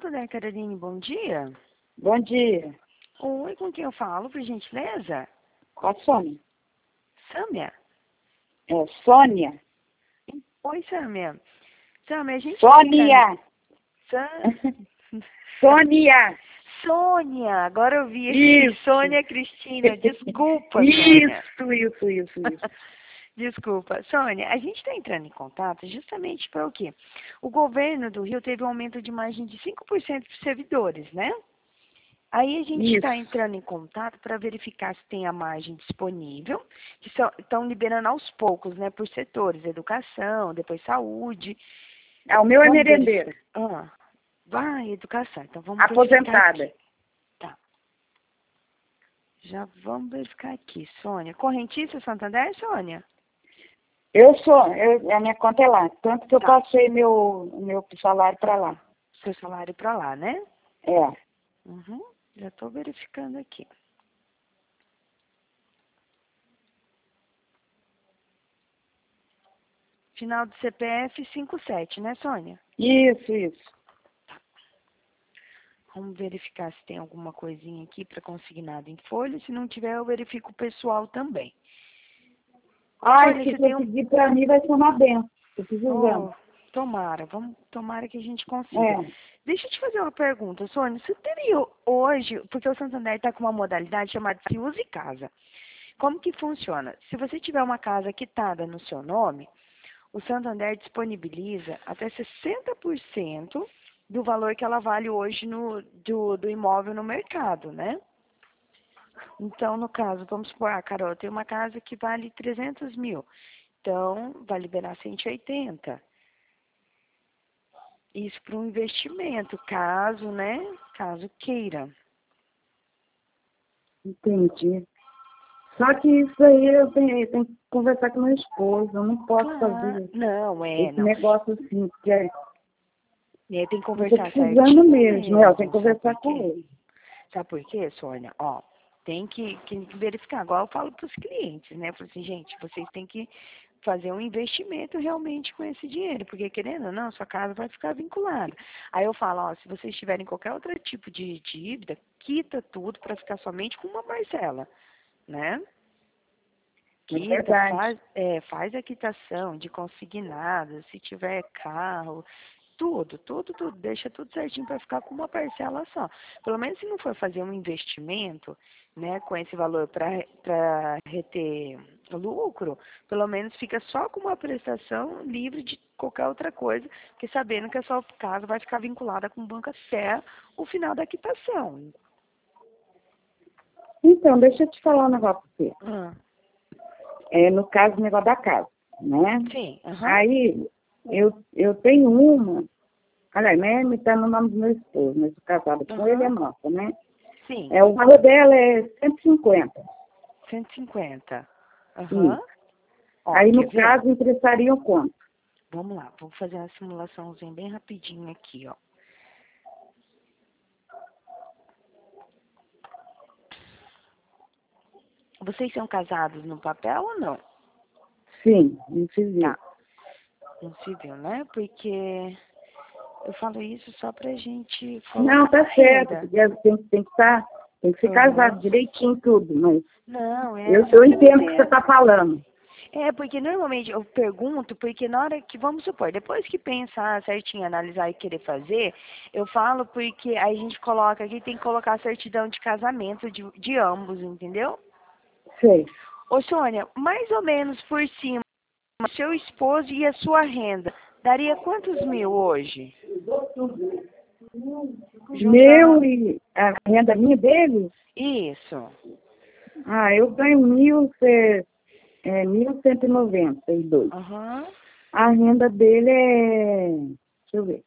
Santander, Caroline, bom dia. Bom dia. Oi, com quem eu falo, por gentileza? Com a Sônia. Sâmia? É, Sônia. Oi, Sâmia. Sâmia, a gente Sônia. Sônia. Sônia, agora eu vi aqui. Isso. Sônia Cristina, desculpa, Sônia. Isso. Desculpa. Sônia, a gente está entrando em contato justamente para o quê? O governo do Rio teve um aumento de margem de 5% para os servidores, né? Aí a gente está entrando em contato para verificar se tem a margem disponível, que estão liberando aos poucos, né, por setores, educação, depois saúde. O meu é merendeira. Vai, educação. Então vamos aposentada. Aqui. Tá. Já vamos verificar aqui, Sônia. Correntista Santander, Sônia? A minha conta é lá. Tanto que eu passei meu salário para lá. Seu salário para lá, né? É. Já estou verificando aqui. Final do CPF 57, né, Sônia? Isso. Vamos verificar se tem alguma coisinha aqui para consignado em folha. Se não tiver, eu verifico o pessoal também. Sônia, se você pedir para mim, vai ser uma benção. Estou precisando. Tomara que a gente consiga. Deixa eu te fazer uma pergunta, Sônia. Você teria hoje, porque o Santander está com uma modalidade chamada Se Use Casa. Como que funciona? Se você tiver uma casa quitada no seu nome, o Santander disponibiliza até 60% do valor que ela vale hoje do imóvel no mercado, né? Então, no caso, vamos supor, Carol, eu tenho uma casa que vale 300 mil. Então, vai liberar 180. Isso para um investimento, caso queira. Entendi. Só que isso aí eu tenho que conversar com meu esposo. Eu não posso fazer esse negócio assim. Tem que conversar certinho. Estou precisando mesmo. Eu tenho que conversar com ele. Sabe por quê, Sônia? Tem que verificar. Agora eu falo para os clientes, né? Eu falo assim, gente, vocês têm que fazer um investimento realmente com esse dinheiro, porque querendo ou não, sua casa vai ficar vinculada. Aí eu falo, se vocês tiverem qualquer outro tipo de dívida, quita tudo para ficar somente com uma parcela, né? Quita, faz a quitação de consignado, se tiver carro, tudo, deixa tudo certinho para ficar com uma parcela só. Pelo menos se não for fazer um investimento, né, com esse valor para reter lucro, pelo menos fica só com uma prestação livre de qualquer outra coisa, porque sabendo que a sua casa vai ficar vinculada com o banco até o final da quitação. Então, deixa eu te falar um negócio pra você. No caso, o negócio da casa, né? Sim. Aí, eu tenho uma, aliás, está no nome do meu esposo, mas estou casada com ele, é nossa, né? Sim. O valor dela é 150. 150. Aí, no caso, emprestariam quanto? Vamos lá, vou fazer uma simulaçãozinha bem rapidinho aqui, Vocês são casados no papel ou não? Sim, no civil. Tá. No civil, né? Porque eu falo isso só pra gente colocar. Não, tá certo. Tem que ser casado direitinho tudo, mas não, eu entendo o que você está falando. Porque normalmente eu pergunto, porque na hora que, vamos supor, depois que pensar certinho, analisar e querer fazer, eu falo porque aí a gente coloca aqui, tem que colocar a certidão de casamento de ambos, entendeu? Sei. Ô, Sônia, mais ou menos por cima, seu esposo e a sua renda, daria quantos mil hoje? Meu e a renda minha dele? Isso. Eu ganho 1.192. A renda dele deixa eu ver.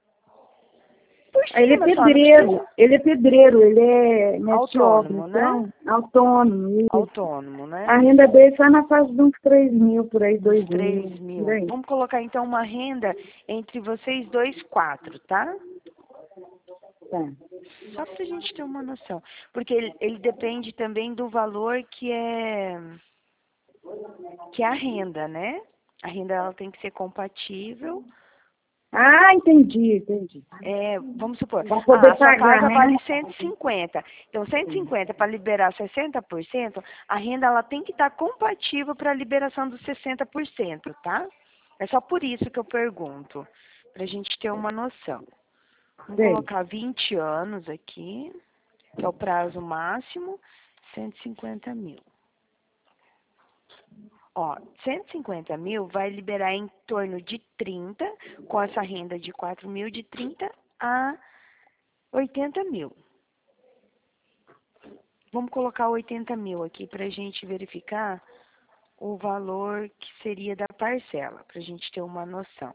Ele é pedreiro, ele é autônomo, então, né? Autônomo. Autônomo, né? A renda dele está na fase de uns 3 mil, por aí, 2 mil. 3 mil. Vamos colocar então uma renda entre vocês dois, 4, tá? Tá. Só pra gente ter uma noção. Porque ele depende também do valor que é a renda, né? A renda ela tem que ser compatível Ah, entendi. Vamos supor, a sua casa né? vale 150. Então, 150 para liberar 60%, a renda ela tem que estar compatível para a liberação dos 60%, tá? É só por isso que eu pergunto, para a gente ter uma noção. Vamos colocar 20 anos aqui, que é o prazo máximo, 150 mil. 150 mil vai liberar em torno de 30, com essa renda de 4 mil, de 30 a 80 mil. Vamos colocar 80 mil aqui para a gente verificar o valor que seria da parcela, para a gente ter uma noção.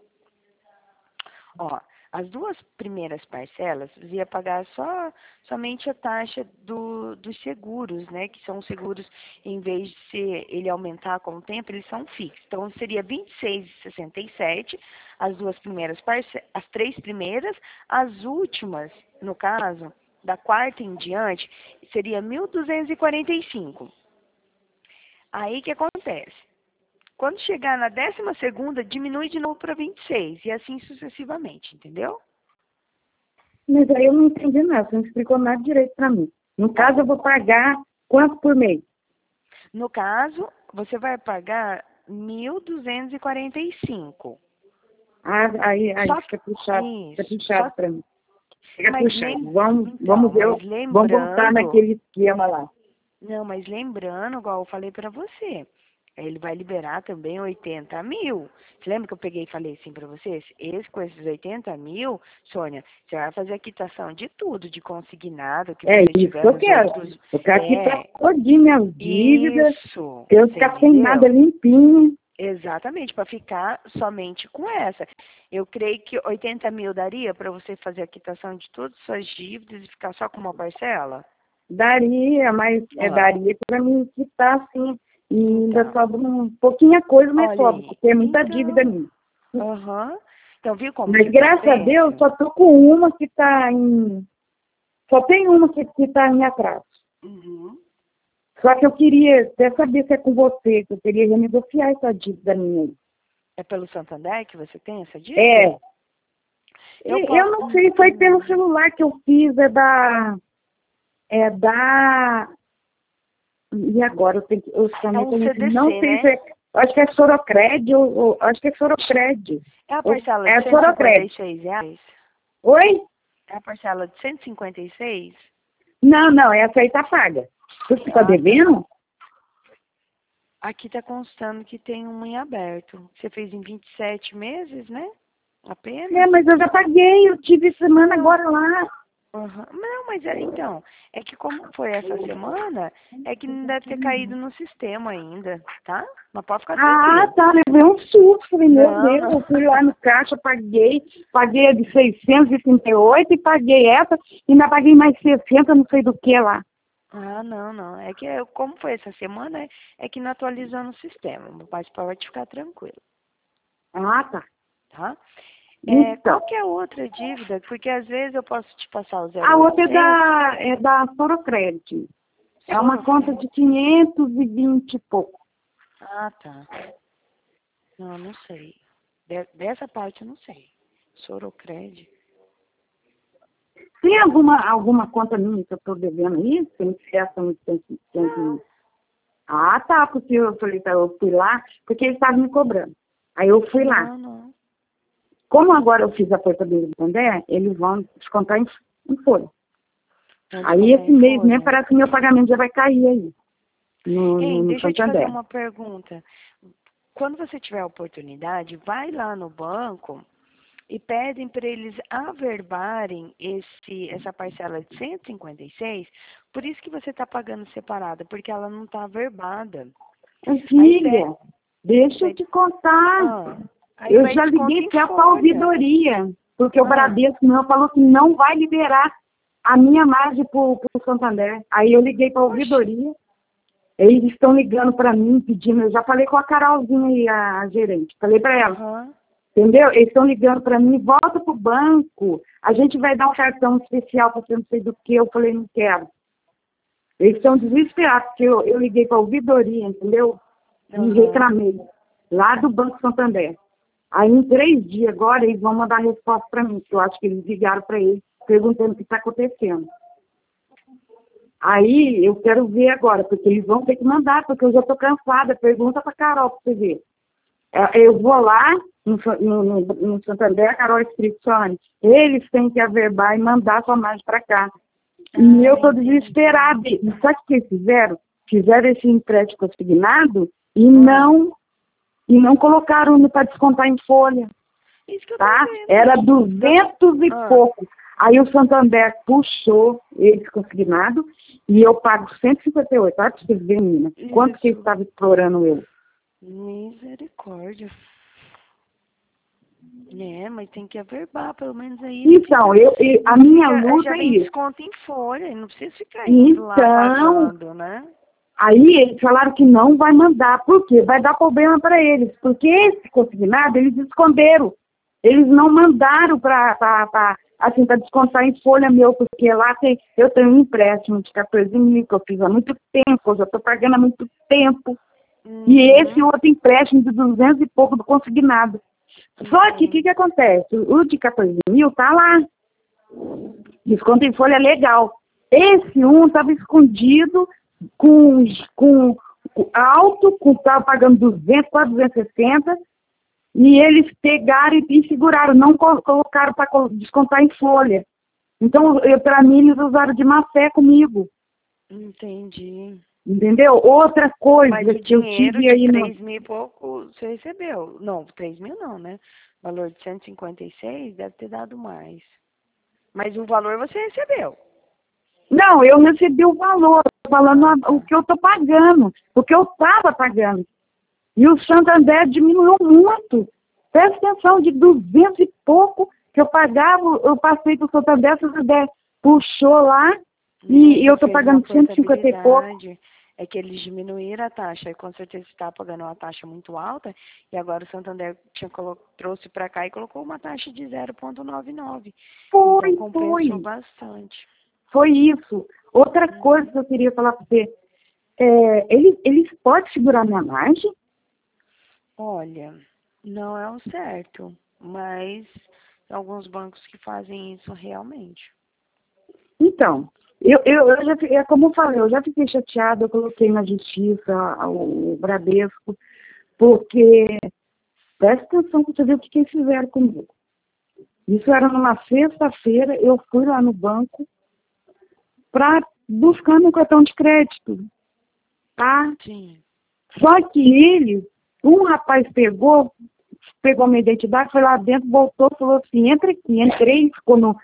As duas primeiras parcelas, você ia pagar somente a taxa dos seguros, né? Que são seguros, em vez de ele aumentar com o tempo, eles são fixos. Então, seria R$ 26,67, as duas primeiras parcelas, as três primeiras, as últimas, no caso, da quarta em diante, seria R$ 1.245. Aí, o que acontece? Quando chegar na 12ª, diminui de novo para 26, e assim sucessivamente, entendeu? Mas aí eu não entendi nada, você não explicou nada direito para mim. No caso, eu vou pagar quanto por mês? No caso, você vai pagar 1.245. Aí fica puxado, para mim. Fica puxado. Vamos ver, vamos voltar naquele esquema lá. Não, mas lembrando, igual eu falei para você, ele vai liberar também 80 mil. Você lembra que eu peguei e falei assim para vocês? Com esses 80 mil, Sônia, você vai fazer a quitação de tudo, de consignado. Que você isso que eu quero. Eu quero quitar todinho minhas dívidas. Isso. Eu ficar sem nada, limpinho. Exatamente, para ficar somente com essa. Eu creio que 80 mil daria para você fazer a quitação de todas as suas dívidas e ficar só com uma parcela? Daria, mas daria para mim quitar, assim. E ainda sobra pouquinha coisa, mas sobra, porque é muita dívida minha. Então, viu como? Mas graças a Deus, só tô com uma que está em. Só tem uma que está em atraso. Só que eu queria até saber se é com você, que eu queria renegociar essa dívida minha aí. É pelo Santander que você tem essa dívida? Eu não sei, foi pelo celular que eu fiz, E agora eu tenho que. CDC, não sei se acho que é Sorocred, acho que é Sorocred. É a parcela de R$156? Oi? É a parcela de 156? Não, essa aí tá paga. Você está devendo? Aqui tá constando que tem um em aberto. Você fez em 27 meses, né? Apenas? Mas eu já paguei, eu tive semana agora lá. Não, mas então, é que como foi essa semana, é que não deve ter caído no sistema ainda, tá? Mas pode ficar tranquilo. Tá, levei um susto, falei, meu Deus, eu fui lá no caixa, paguei a de 638 e paguei essa, e ainda paguei mais 60, não sei do que lá. Não, é que como foi essa semana, é que não atualizou no sistema, mas pode ficar tranquilo. Tá. Tá? Qual que é a outra dívida? Porque às vezes eu posso te passar o 0,800. A outra é da Sorocred. É uma conta de 520 e pouco. Tá. Não sei. Dessa parte eu não sei. Sorocred. Tem alguma conta minha que eu estou devendo aí? Tem tá, porque eu falei, eu fui lá, porque eles estavam me cobrando. Aí eu fui lá. Não. Como agora eu fiz a portaria do Santander, eles vão descontar em folha. Aí esse mês, né, parece que meu pagamento já vai cair aí. Deixa eu te fazer uma pergunta. Quando você tiver a oportunidade, vai lá no banco e pedem para eles averbarem essa parcela de 156, por isso que você está pagando separada, porque ela não está averbada. Filha, deixa eu te contar. Eu já liguei para a ouvidoria, porque o Bradesco falou que não vai liberar a minha margem para o Santander. Aí eu liguei para a ouvidoria, eles estão ligando para mim, pedindo, eu já falei com a Carolzinha aí, a gerente, falei para ela, entendeu? Eles estão ligando para mim, volta para o banco, a gente vai dar um cartão especial para você não sei do que, eu falei, não quero. Eles estão desesperados, porque eu liguei para a ouvidoria, entendeu? E reclamei, lá do Banco Santander. Aí, em 3 dias agora, eles vão mandar resposta para mim, que eu acho que eles ligaram para eles, perguntando o que está acontecendo. Aí, eu quero ver agora, porque eles vão ter que mandar, porque eu já estou cansada. Pergunta para a Carol, para você ver. Eu vou lá, no Santander, a Carol Espírito Santo, eles têm que averbar e mandar sua margem para cá. E eu estou desesperada. Sabe o que eles fizeram? Fizeram esse empréstimo consignado e não colocaram para descontar em folha. Isso que eu Tá? vendo. Era 200 e pouco. Aí o Santander puxou eles consignado e eu pago 158. Olha pra vocês verem, menina. Quanto que ele estava explorando eu? Misericórdia. Mas tem que averbar, pelo menos aí. Então, a minha luta já é vem isso. desconto em folha, não precisa ficar indo lá pagando, né? Aí eles falaram que não vai mandar. Por quê? Vai dar problema para eles. Porque esse consignado, eles esconderam. Eles não mandaram para descontar em folha meu, porque lá eu tenho um empréstimo de 14 mil que eu fiz há muito tempo, eu já estou pagando há muito tempo. E esse outro empréstimo de 200 e pouco do consignado. Só que o que acontece? O de 14 mil tá lá. Desconto em folha legal. Esse estava escondido com alto, estava pagando 200, quase 260, e eles pegaram e seguraram, não colocaram para descontar em folha. Então, para mim, eles usaram de má fé comigo. Entendi. Entendeu? Outra coisa mas que eu tive aí... Mas 3 mil e pouco você recebeu. Não, 3 mil não, né? O valor de 156 deve ter dado mais. Mas o valor você recebeu. Não, eu recebi o valor, falando o que eu estou pagando, o que eu estava pagando. E o Santander diminuiu muito. Presta atenção, de 200 e pouco que eu pagava, eu passei para o Santander puxou lá e eu estou pagando 150 e pouco. É que eles diminuíram a taxa, e com certeza você está pagando uma taxa muito alta, e agora o Santander trouxe para cá e colocou uma taxa de 0,99. Então compensou bastante. Foi isso. Outra coisa que eu queria falar para você, eles podem segurar minha margem? Olha, não é o certo, mas tem alguns bancos que fazem isso realmente. Então, eu já, como eu falei, eu já fiquei chateada, eu coloquei na justiça o Bradesco, porque, presta atenção para você ver o que eles fizeram comigo. Isso era numa sexta-feira, eu fui lá no banco buscando um cartão de crédito, tá? Sim. Só que um rapaz pegou minha identidade, foi lá dentro, voltou, falou assim, entra aqui, entrei, ficou no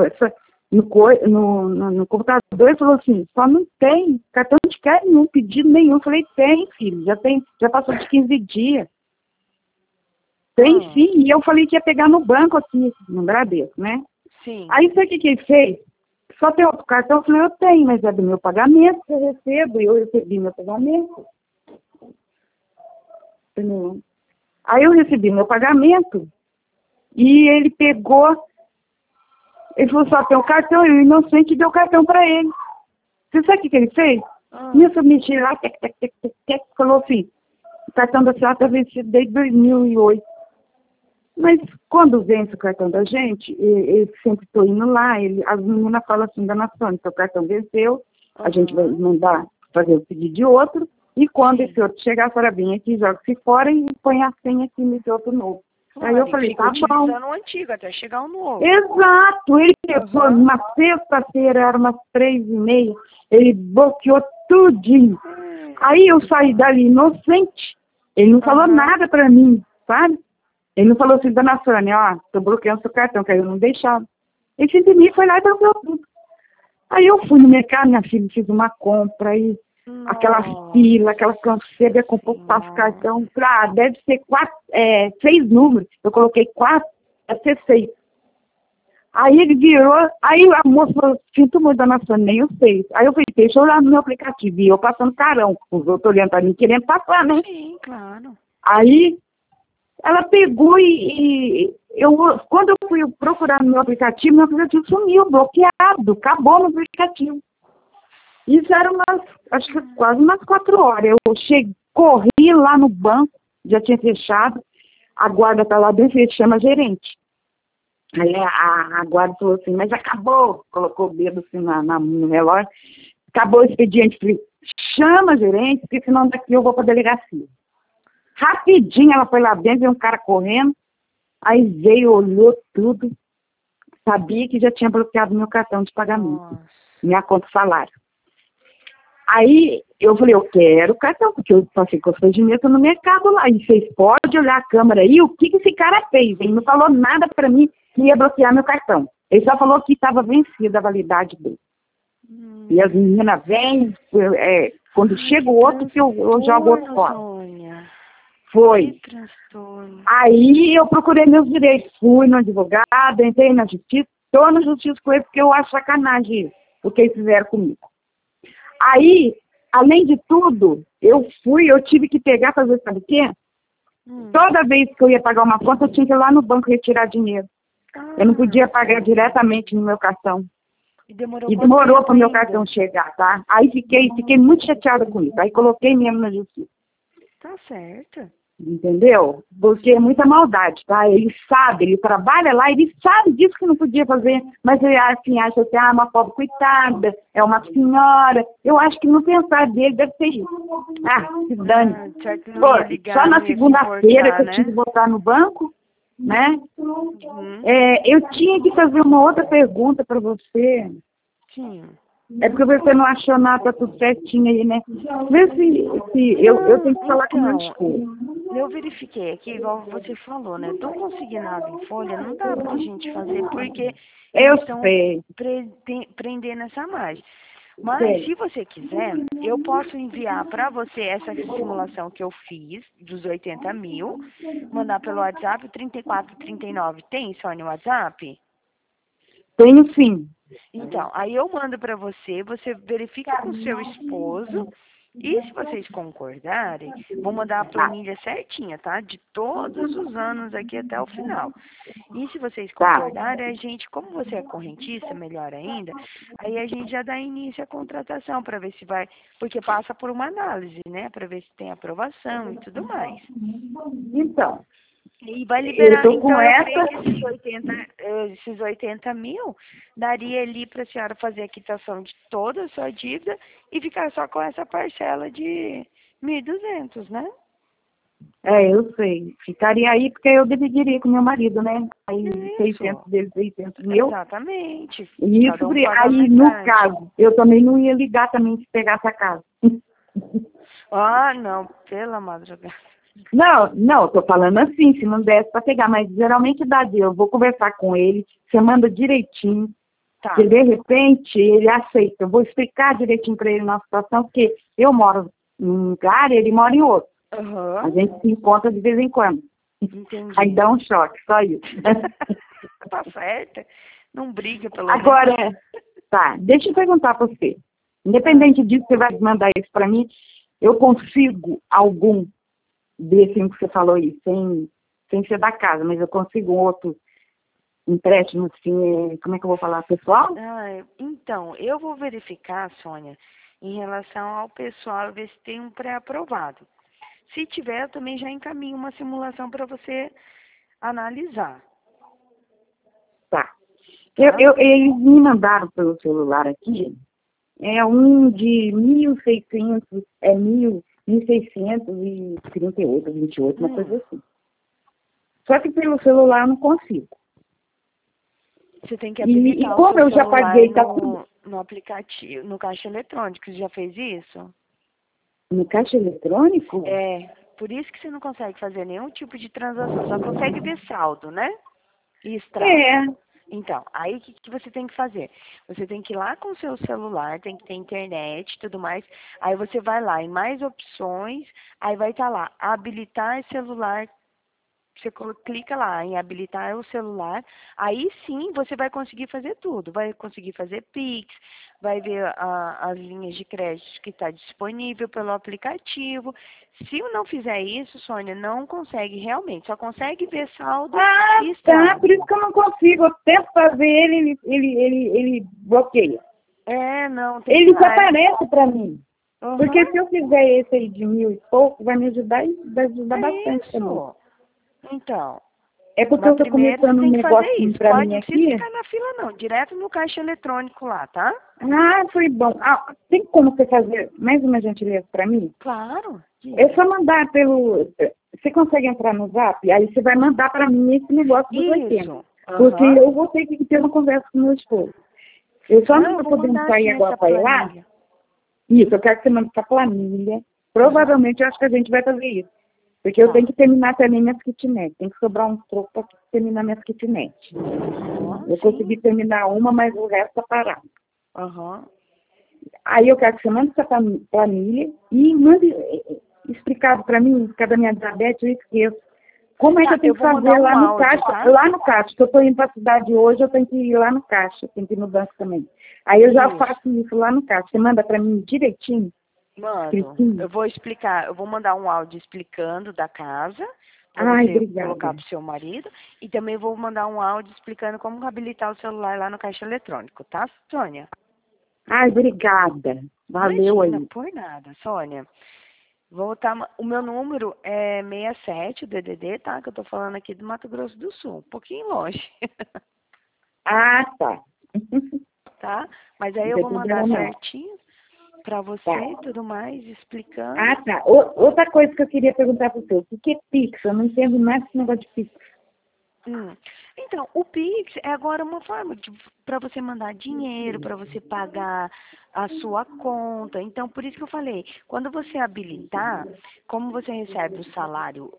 computador e falou assim, só não tem cartão de crédito nenhum, pedido nenhum. Eu falei, tem, filho, já passou de 15 dias. Tem sim, e eu falei que ia pegar no banco aqui, no Bradesco, né? Sim. Aí sabe o que ele fez? Só tem outro cartão? Eu falei, eu tenho, mas é do meu pagamento que eu recebo, e eu recebi meu pagamento. Aí eu recebi meu pagamento, e ele pegou, ele falou, só tem o cartão, e o inocente deu o cartão para ele. Você sabe o que ele fez? Nisso, me lá, falou assim, o cartão da senhora está vencido desde 2008. Mas quando vence o cartão da gente, eu sempre estou indo lá, as meninas falam assim, da Nação, então o cartão venceu, a gente vai mandar fazer o pedido de outro, e quando esse outro chegar, a senhora vem aqui, joga-se fora e põe a senha aqui nesse outro novo. Aí eu falei, tá bom. Utilizando o antigo até chegar o novo. Exato, ele pegou numa sexta-feira, era umas 3h30, ele bloqueou tudinho. Aí eu saí dali inocente, ele não falou nada pra mim, sabe? Ele não falou assim, dona Sônia, ó, tô bloqueando seu cartão, que aí eu não deixava. Ele simplesmente foi lá e bloqueou tudo. Aí eu fui no mercado, minha filha, fiz uma compra, aí aquela fila, aquela canseira, comprou 4 cartão, deve ser 6 números, eu coloquei 4, deve ser 6. Aí ele virou, aí a moça falou, sinto muito, dona Sônia, nem eu sei. Aí eu falei, deixa eu olhar no meu aplicativo, e eu passando carão, os outros olhando pra mim, querendo passar, né? Sim, claro. Aí ela pegou quando eu fui procurar no meu aplicativo sumiu, bloqueado, acabou no aplicativo. Isso era acho que quase umas 4 horas. Eu corri lá no banco, já tinha fechado, A guarda tá lá dentro e ele chama a gerente. Aí a guarda falou assim, mas acabou, colocou o dedo assim no relógio, acabou o expediente. Falei, chama a gerente, porque senão daqui eu vou pra delegacia. Rapidinho ela foi lá dentro, veio um cara correndo, aí veio, olhou tudo, sabia que já tinha bloqueado meu cartão de pagamento, minha conta salário. Aí eu falei, eu quero o cartão, porque eu passei constrangimento no mercado lá, e vocês podem olhar a câmera aí, o que esse cara fez? Ele não falou nada pra mim que ia bloquear meu cartão. Ele só falou que estava vencida a validade dele. E as meninas vêm, quando chega o outro, que eu jogo o outro fora. Foi. Aí eu procurei meus direitos, fui no advogado, entrei na justiça, estou na justiça com ele, porque eu acho sacanagem isso, o que eles fizeram comigo. Aí, além de tudo, eu tive que pegar, fazer, sabe o quê? Toda vez que eu ia pagar uma conta, eu tinha que ir lá no banco retirar dinheiro. Eu não podia pagar diretamente no meu cartão. E demorou para o meu cartão chegar, tá? Aí fiquei muito chateada com isso. Aí coloquei mesmo na justiça. Tá certo. Entendeu? Porque é muita maldade, tá? Ele sabe, ele trabalha lá, ele sabe disso que não podia fazer, mas ele assim, acha assim, uma pobre coitada, é uma senhora. Eu acho que no pensar dele deve ser isso. Se dane. Só na segunda-feira que eu tinha que voltar no banco, né? Eu tinha que fazer uma outra pergunta para você. Sim. É porque você não achou nada, tá tudo certinho aí, né? Vê se eu tenho que falar com o meu esposo. Eu verifiquei aqui, igual você falou, né? Do consignado em folha, não dá pra gente fazer, porque eles estão prendendo essa margem. Mas, se você quiser, eu posso enviar para você essa simulação que eu fiz, dos 80 mil, mandar pelo WhatsApp, 3439. Tem, Sônia, o WhatsApp? Tenho sim. Então, aí eu mando para você, você verifica com o seu esposo, e se vocês concordarem, vou mandar a planilha certinha, tá? De todos os anos aqui até o final. E se vocês concordarem, a gente, como você é correntista, melhor ainda, aí a gente já dá início à contratação para ver se vai, porque passa por uma análise, né? Para ver se tem aprovação e tudo mais. Então, e vai liberar, eu tô com então, eu creio que esses 80 mil daria ali para a senhora fazer a quitação de toda a sua dívida e ficar só com essa parcela de 1.200, né? Eu sei. Ficaria aí porque eu dividiria com meu marido, né? Aí 600 dele, 600 mil. Exatamente. Isso, aí no caso, eu também não ia ligar também se pegasse a casa. Não, pela madrugada. Não, tô falando assim, se não desse para pegar, mas geralmente dá de eu vou conversar com ele, você manda direitinho, que de repente ele aceita. Eu vou explicar direitinho para ele nossa situação, porque eu moro num lugar e ele mora em outro. A gente se encontra de vez em quando. Entendi. Aí dá um choque, só isso. Tá certo. Não briga, pelo menos. Agora, deixa eu perguntar para você. Independente disso, você vai mandar isso para mim, eu consigo algum desse que você falou aí, sem ser da casa, mas eu consigo um outro empréstimo, assim, como é que eu vou falar, pessoal? Então, eu vou verificar, Sônia, em relação ao pessoal, ver se tem um pré-aprovado. Se tiver, eu também já encaminho uma simulação para você analisar. Eles me mandaram pelo celular aqui, um de 1.600, 1.638, 28, uma coisa assim. Só que pelo celular eu não consigo. Você tem que habilitar o seu celular no aplicativo, no caixa eletrônico. Você já fez isso? No caixa eletrônico? Por isso que você não consegue fazer nenhum tipo de transação. Só consegue ver saldo, né? E extrato. Então, aí o que você tem que fazer? Você tem que ir lá com o seu celular, tem que ter internet e tudo mais. Aí você vai lá em mais opções, aí vai estar lá, habilitar celular. Você clica lá em habilitar o celular, aí sim você vai conseguir fazer tudo. Vai conseguir fazer Pix, vai ver as linhas de crédito que está disponível pelo aplicativo. Se não fizer isso, Sônia, não consegue realmente, só consegue ver saldo e extrato. Por isso que eu não consigo. Eu tento fazer ele bloqueia. Não. Ele só aparece para mim. Porque se eu fizer esse aí de 1.000 e pouco, vai me ajudar e vai ajudar bastante também. Então, É porque eu tô começando um negocinho pra mim aqui. Não precisa ficar na fila, não. Direto no caixa eletrônico lá, tá? Ah, foi bom. Ah, tem como você fazer mais uma gentileza pra mim? Claro. É só mandar pelo... Você consegue entrar no Zap? Aí você vai mandar pra mim esse negócio dos 80. Porque eu vou ter que ter uma conversa com o meu esposo. Eu só não tô podendo sair agora pra ir lá. Isso, eu quero que você mande essa planilha. Provavelmente eu acho que a gente vai fazer isso. Porque eu tenho que terminar também minhas kitnets. Tem que sobrar um troco para terminar minhas kitnets. Eu consegui terminar uma, mas o resto tá parado. Aí eu quero que você mande essa planilha e mande explicado para mim, por causa da minha diabetes, eu esqueço. Como é que eu tenho que fazer lá no caixa? Tá? Lá no caixa, se eu estou indo para a cidade hoje, eu tenho que ir lá no caixa, tenho que ir no banco também. Aí eu já faço isso lá no caixa. Você manda para mim direitinho? Mando. Eu vou explicar, eu vou mandar um áudio explicando da casa, para você colocar pro seu marido, e também vou mandar um áudio explicando como habilitar o celular lá no caixa eletrônico, tá, Sônia? Ai, obrigada. Valeu aí. Por nada, Sônia. O meu número é 67, o DDD, tá? Que eu tô falando aqui do Mato Grosso do Sul, um pouquinho longe. Ah, tá. Tá? Mas aí eu vou mandar certinho para você e tudo mais, explicando. Ah, tá. Outra coisa que eu queria perguntar para você, o que é Pix? Eu não entendo mais esse negócio de Pix. Então, o Pix é agora uma forma para você mandar dinheiro, para você pagar a sua conta. Então, por isso que eu falei, quando você habilitar, como você recebe o salário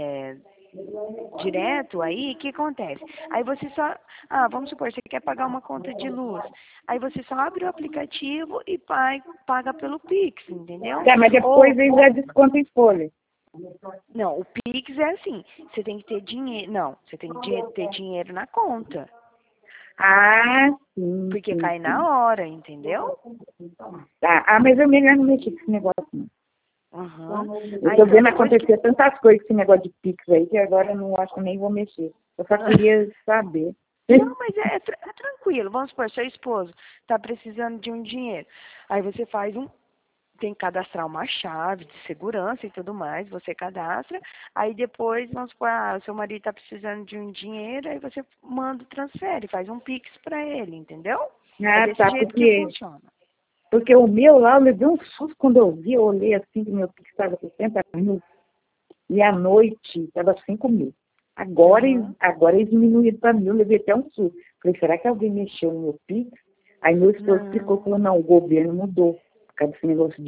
direto aí, o que acontece? Aí você só, vamos supor, você quer pagar uma conta de luz. Aí você só abre o aplicativo e paga pelo Pix, entendeu? Tá, mas depois ele já desconta em folha. Não, o Pix é assim, você tem que ter dinheiro, não, você tem que ter dinheiro na conta. Ah, sim. Porque cai na hora, entendeu? Tá, mas eu melhor não mexer com esse negócio, não. Eu tô vendo acontecer tantas coisas com esse negócio de Pix aí, que agora eu não acho que nem vou mexer. Eu só queria saber. Não, mas é tranquilo. Vamos supor, seu esposo está precisando de um dinheiro. Aí você faz tem que cadastrar uma chave de segurança e tudo mais, você cadastra, aí depois, vamos supor, o seu marido está precisando de um dinheiro, aí você transfere, faz um Pix para ele, entendeu? É desse jeito que funciona. Porque o meu lá, eu levei um susto quando eu vi, eu olhei assim, que meu Pix estava 60 mil, e à noite estava 5 mil. Agora eles diminuíram para 1.000, eu levei até um susto. Falei, será que alguém mexeu no meu Pix? Aí meu esposo explicou, falou, não, o governo mudou, por causa desse negócio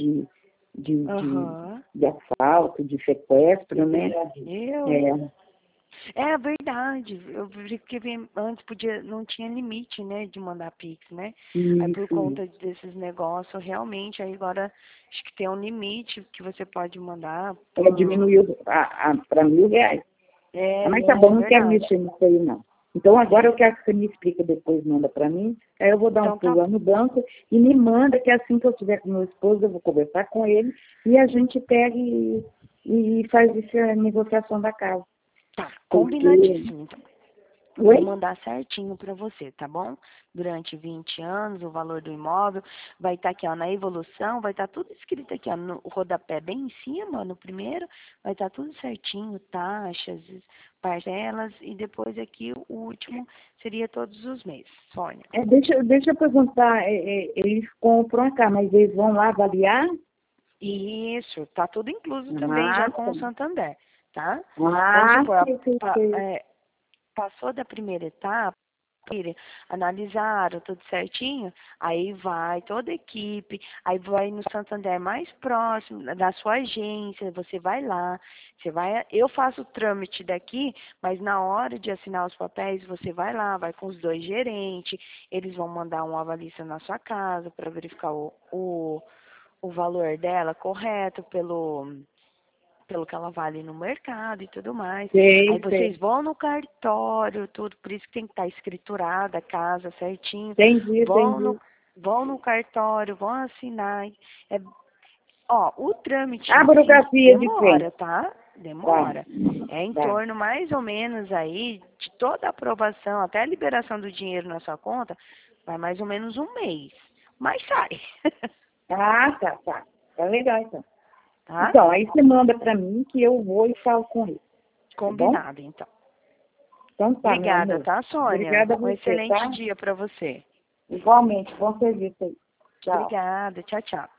de assalto, de sequestro, né? É verdade. Eu vi que antes não tinha limite, né, de mandar Pix, né? Aí por conta desses negócios, realmente, aí agora acho que tem um limite que você pode mandar. Ela diminuiu para R$1.000. Mas tá bom, não quero mexer nisso aí, não. Então agora eu quero que você me explique depois, manda para mim. Aí eu vou dar um pulo lá no banco e me manda, que assim que eu estiver com meu esposo, eu vou conversar com ele e a gente pega e faz essa negociação da casa. Tá, combinadíssimo, então. Vou mandar certinho para você, tá bom? Durante 20 anos, o valor do imóvel vai estar aqui, ó, na evolução, vai estar tudo escrito aqui, ó, no rodapé bem em cima, no primeiro, vai estar tudo certinho, taxas, parcelas, e depois aqui o último seria todos os meses, Sônia. Deixa eu perguntar, eles compram cá, mas eles vão lá avaliar? Isso, tá tudo incluso também já com o Santander, tá? Vamos supor, passou da primeira etapa, analisaram tudo certinho, aí vai toda a equipe, aí vai no Santander mais próximo da sua agência, você vai lá, eu faço o trâmite daqui, mas na hora de assinar os papéis, você vai lá, vai com os 2 gerentes, eles vão mandar um avalista na sua casa para verificar o valor dela correto pelo que ela vale no mercado e tudo mais. Aí vocês vão no cartório, tudo, por isso que tem que estar escriturada a casa certinho. Vão no cartório, vão assinar. O trâmite demora, tá? Demora. É em torno mais ou menos aí, de toda a aprovação, até a liberação do dinheiro na sua conta, vai mais ou menos 1 mês. Mas sai. Tá. Tá legal, então. Tá? Então, aí você manda para mim que eu vou e falo com ele. Combinado, então. Então tá, obrigada, tá, Sônia? Obrigada a você, excelente tá? dia para você. Igualmente, bom serviço aí. Tchau. Obrigada, tchau, tchau.